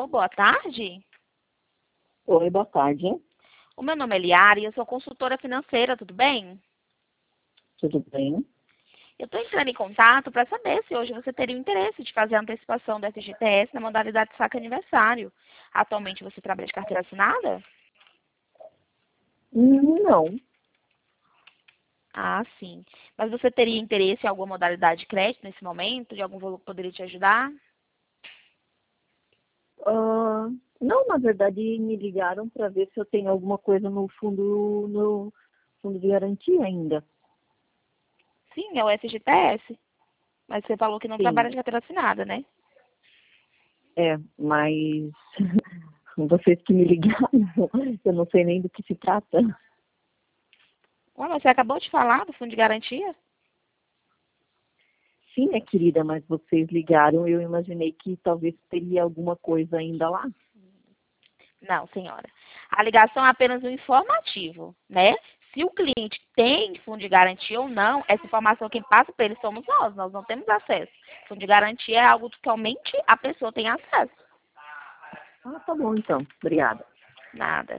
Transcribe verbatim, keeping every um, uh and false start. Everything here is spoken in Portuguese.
Alô, boa tarde. Oi, boa tarde. O meu nome é Liara e eu sou consultora financeira, tudo bem? Tudo bem? Eu estou entrando em contato para saber se hoje você teria o interesse de fazer a antecipação do F G T S na modalidade saque aniversário. Atualmente você trabalha de carteira assinada? Hum, Não. Ah, sim. Mas você teria interesse em alguma modalidade de crédito nesse momento? De algum valor que poderia te ajudar? Ah, não, na verdade, me ligaram para ver se eu tenho alguma coisa no fundo, no fundo de garantia ainda. Sim, é o F G T S. Mas você falou que não trabalha Sim, de carteira assinada, né? é, mas vocês que me ligaram, eu não sei nem do que se trata. Ué, mas você acabou de falar do fundo de garantia? Sim, minha querida, mas vocês ligaram, eu imaginei que talvez teria alguma coisa ainda lá. Não, senhora. A ligação é apenas um informativo, né? Se o cliente tem fundo de garantia ou não, essa informação quem passa para ele somos nós, nós não temos acesso. Fundo de garantia é algo que somente a pessoa tem acesso. Ah, tá bom então. Obrigada. Nada.